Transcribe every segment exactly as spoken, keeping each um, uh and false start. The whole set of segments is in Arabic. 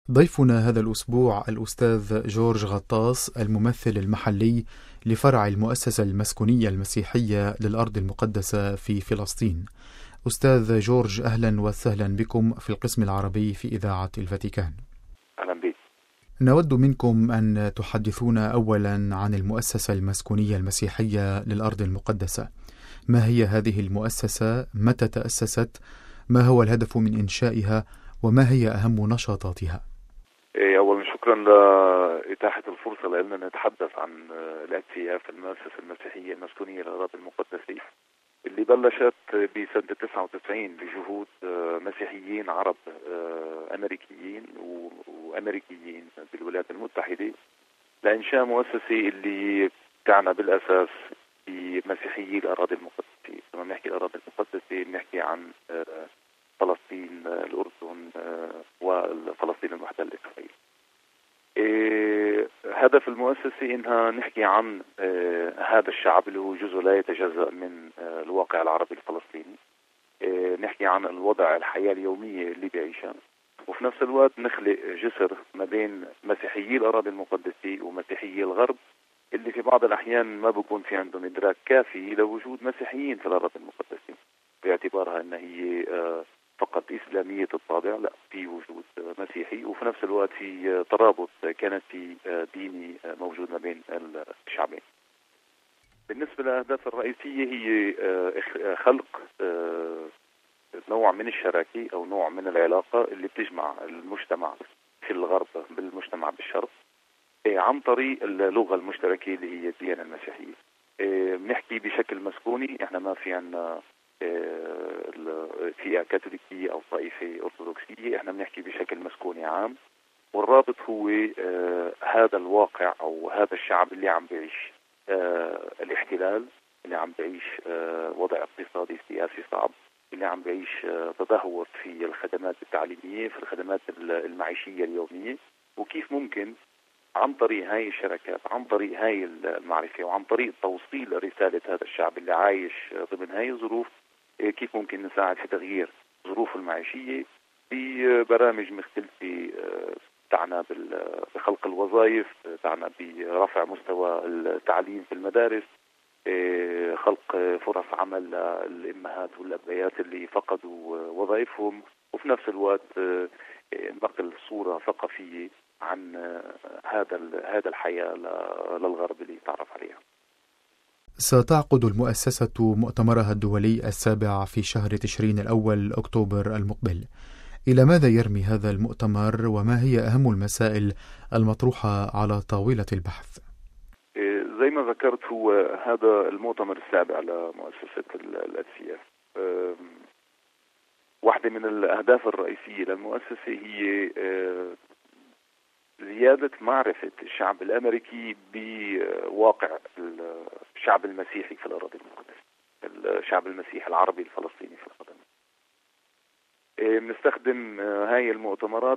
ضيفنا هذا الأسبوع الأستاذ جورج غطاس، الممثل المحلي لفرع المؤسسة المسكونية المسيحية للأرض المقدسة في فلسطين. أستاذ جورج، أهلا وسهلا بكم في القسم العربي في إذاعة الفاتيكان. أهلا بك. نود منكم أن تحدثونا أولا عن المؤسسة المسكونية المسيحية للأرض المقدسة. ما هي هذه المؤسسة؟ متى تأسست؟ ما هو الهدف من إنشائها؟ وما هي أهم نشاطاتها؟ أولا شكرا لإتاحة الفرصة لأننا نتحدث عن الأي تي إف، المؤسسة المسيحية المسكونية للأراضي المقدسة، اللي بلشت بسنة تسعة وتسعين بجهود مسيحيين عرب أمريكيين وأمريكيين بالولايات المتحدة لإنشاء مؤسسة اللي تعنى بالأساس بمسيحيي الأراضي المقدسة. لما نحكي الأراضي المقدسة بنحكي عن فلسطين، الأردن، وفلسطين المحتلة إسرائيل. هدف المؤسسة إنها نحكي عن هذا الشعب اللي هو جزء لا يتجزأ من الواقع العربي الفلسطيني. نحكي عن الوضع، الحياة اليومية اللي بيعيشها، وفي نفس الوقت نخلق جسر ما بين مسيحيي الأراضي المقدسة ومسيحيي الغرب اللي في بعض الأحيان ما بيكون في عندهم إدراك كافي لوجود مسيحيين في الأراضي المقدسة، باعتبارها أنها هي فقط إسلامية الطابع. لا، في وجود مسيحي، وفي نفس الوقت في ترابط كنسي ديني موجود ما بين الشعبين. بالنسبة للأهداف الرئيسية هي خلق نوع من الشراكة أو نوع من العلاقة اللي بتجمع المجتمع في الغرب بالمجتمع بالشرق عن طريق اللغة المشتركة اللي هي الديانة المسيحية. بنحكي بشكل مسكوني، احنا ما في عنا فئة كاثوليكية أو طائفة أرثوذكسية، احنا بنحكي بشكل مسكوني عام، والرابط هو هذا الواقع أو هذا الشعب اللي عم بيعيش الاحتلال، اللي عم بيعيش وضع اقتصادي سياسي صعب، اللي عم بيعيش تدهور في الخدمات التعليمية، في الخدمات المعيشية اليومية، وكيف ممكن عن طريق هاي الشركات، عن طريق هاي المعرفة، وعن طريق توصيل رسالة هذا الشعب اللي عايش ضمن هاي الظروف، كيف ممكن نساعد في تغيير ظروفه المعيشية ببرامج مختلفة تعنى بخلق الوظائف، تعنى برفع مستوى التعليم في المدارس، خلق فرص عمل للأمهات والأبيات اللي فقدوا وظائفهم، وفي نفس الوقت نقل صورة ثقافية عن هذا هذا الحياة للغرب اللي تعرف عليها. ستعقد المؤسسة مؤتمرها الدولي السابع في شهر تشرين الأول أكتوبر المقبل. إلى ماذا يرمي هذا المؤتمر، وما هي أهم المسائل المطروحة على طاولة البحث؟ زي ما ذكرت، هو هذا المؤتمر السابع لمؤسسة الأي تي إف. واحدة من الأهداف الرئيسية للمؤسسة هي زيادة معرفة الشعب الأمريكي بواقع الشعب المسيحي في الأراضي المقدسة، الشعب المسيحي العربي الفلسطيني في الأراضي. بنستخدم هاي المؤتمرات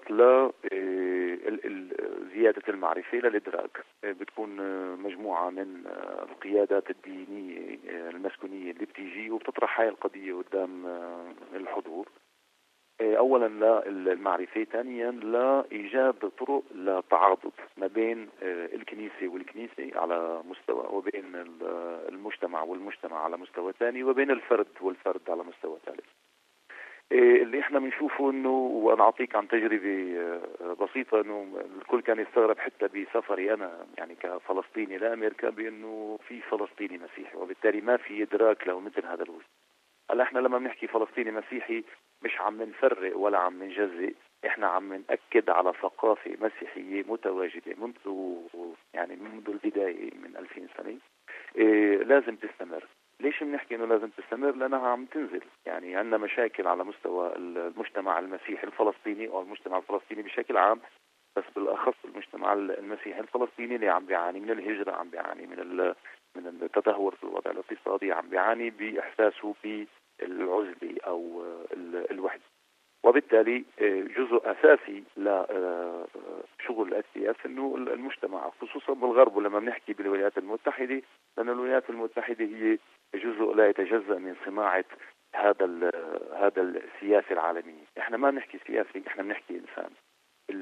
لزيادة المعرفة للإدراك. بتكون مجموعة من القيادات الدينية المسكونية اللي بتيجي وبتطرح هاي القضية قدام الحضور، أولا للمعرفة، ثانيا لإيجاد طرق لتعاضد ما بين الكنيسة والكنيسة على مستوى، وبين المجتمع والمجتمع على مستوى ثاني، وبين الفرد والفرد على مستوى ثالث. اللي احنا بنشوفه انه، وانا اعطيك عن تجربة بسيطة، انه الكل كان يستغرب حتى بسفري انا يعني كفلسطيني لامريكا بانه في فلسطيني مسيحي، وبالتالي ما في ادراك له مثل هذا الوجه. هلا احنا لما بنحكي فلسطيني مسيحي مش عم نفرق ولا عم نجزئ، احنا عم نأكد على ثقافة مسيحية متواجدة منذ يعني منذ البداية من ألفين سنة. إيه لازم تستمر. ليش بنحكي انه لازم تستمر؟ لانها عم تنزل. يعني عندنا مشاكل على مستوى المجتمع المسيحي الفلسطيني او المجتمع الفلسطيني بشكل عام، بس بالاخص المجتمع المسيحي الفلسطيني اللي عم بيعاني من الهجرة، عم بيعاني من من التدهور في الوضع الاقتصادي، عم بيعاني باحساسه بالعزلة او الوحدة. وبالتالي جزء اساسي لشغل الأي تي إف انه المجتمع خصوصا بالغرب، ولما بنحكي بالولايات المتحدة، لان الولايات المتحدة هي جزء لا يتجزأ من صناعة هذا هذا السياسة العالمية. احنا ما بنحكي سياسي، احنا بنحكي انسان.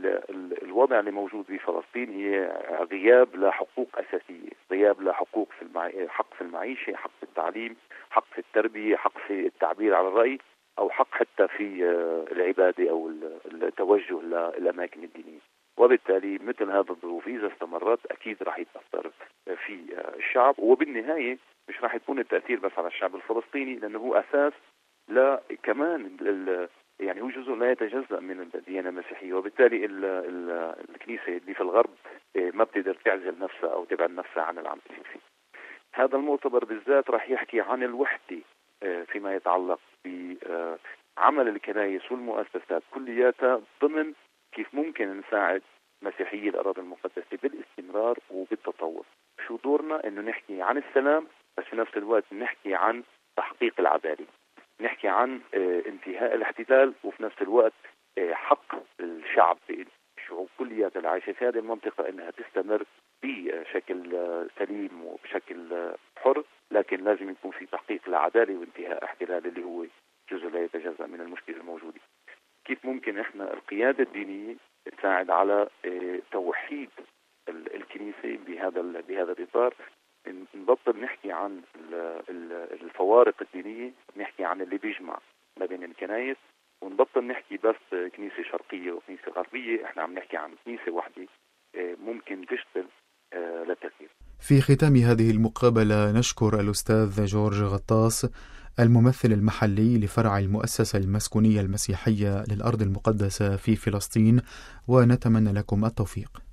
ال ال الوضع اللي موجود في فلسطين هي غياب لحقوق أساسية، غياب لحقوق في المعي... حق في المعيشة، حق في التعليم، حق في التربية، حق في التعبير عن الرأي، أو حق حتى في العبادة أو التوجه للأماكن الدينية. وبالتالي مثل هذا الظروف إذا استمرت أكيد راح يتأثر في الشعب، وبالنهاية مش راح يكون التأثير بس على الشعب الفلسطيني، لأنه هو أساس لا كمان ال يعني هو جزء لا يتجزأ من الديانة المسيحية. وبالتالي ال ال الكنيسة اللي في الغرب ما بتقدر تعزل نفسها أو تبعد نفسها عن العمل السياسي. هذا المؤتمر بالذات راح يحكي عن الوحدة فيما يتعلق بعمل الكنائس والمؤسسات كلياتها ضمن كيف ممكن نساعد مسيحيي الأراضي المقدسة بالاستمرار وبالتطور. شو دورنا؟ إنه نحكي عن السلام، بس في نفس الوقت نحكي عن تحقيق العدالة، نحكي عن انتهاء الاحتلال، وفي نفس الوقت حق الشعب، الشعوب كلياتها العايشة في هذه المنطقة إنها تستمر بشكل سليم وبشكل حر، لكن لازم يكون في تحقيق العدالة وانتهاء الاحتلال اللي هو جزء لا يتجزأ من المشكلة الموجودة. كيف ممكن احنا القيادة الدينية تساعد على توحيد الكنيسة بهذا بهذا الإطار؟ نبطل نحكي عن الفوارق الدينية، نحكي عن اللي بيجمع ما بين الكنائس، ونبطل نحكي بس كنيسة شرقية وكنيسة غربية. احنا عم نحكي عن كنيسة واحدة ممكن تشتغل للتغيير. في ختام هذه المقابلة نشكر الأستاذ جورج غطاس الممثل المحلي لفرع المؤسسة المسكونية المسيحية للأرض المقدسة في فلسطين، ونتمنى لكم التوفيق.